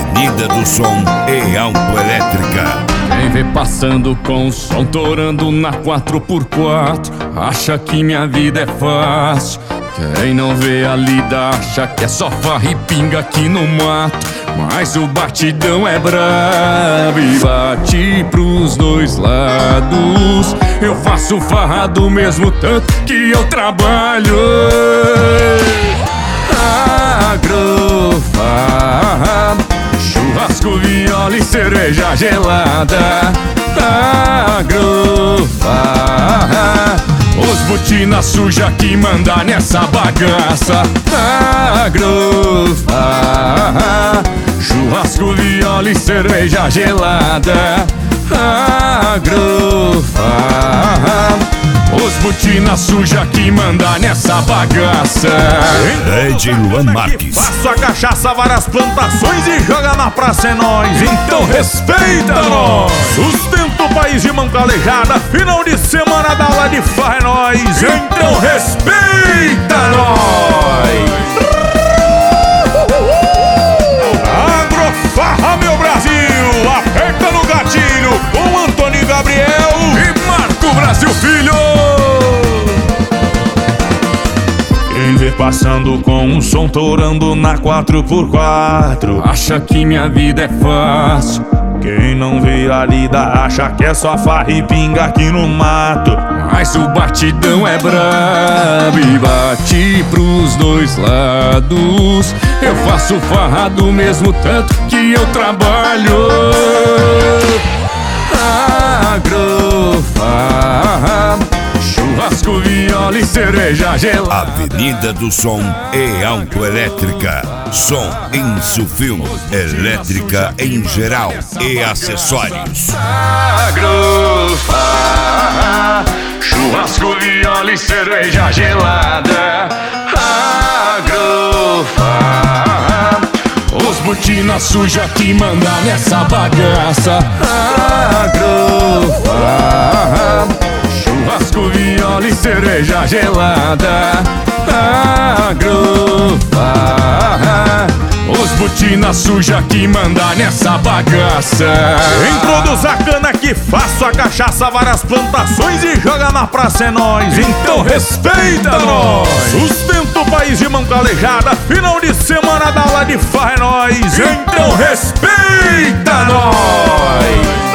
Avenida do Som e Autoelétrica. Quem vê passando com o som torando na 4x4 acha que minha vida é fácil. Quem não vê a lida acha que é só farra e pinga aqui no mato. Mas o batidão é brabo e bate pros dois lados. Eu faço farra do mesmo tanto que eu trabalho. Agrofarra, churrasco, viola e cerveja gelada. Agrofarra, os botina suja que manda nessa bagaça. Agrofarra, churrasco, viola e cerveja gelada. Agrofarra, os botina suja que manda nessa bagaça. Ed Luan Marques. Faço a cachaça, várias plantações e joga na praça é nós. Então respeita nós. Sustenta o país de mão calejada. Final de semana da aula de farra é nós. Então respeita nós. Agrofarra, meu Brasil. Aperta no gatilho com Antônio Gabriel e Marco Brasil Filho. Quem vê passando com um som torando na 4x4 acha que minha vida é fácil. Quem não vê a lida acha que é só farra e pinga aqui no mato. Mas o batidão é brabo e bate pros dois lados. Eu faço farra do mesmo tanto que eu trabalho. Agrofarra, churrasco, viola e cerveja gelada. Avenida do Som e Autoelétrica. Som em Sufilme, elétrica em geral e acessórios. Agrofarra, churrasco, viola e cerveja gelada. Agrofarra, os botina suja que manda nessa bagaça. Agrofarra, churrasco, viola e cerveja gelada. Agrofarra, os botina suja que manda nessa bagaça. Introduz a cana que faço a cachaça, várias plantações e joga na praça é nós. Então respeita nós. Sustenta o país de mão calejada. Final de semana da aula de farra é nós. Então respeita nós.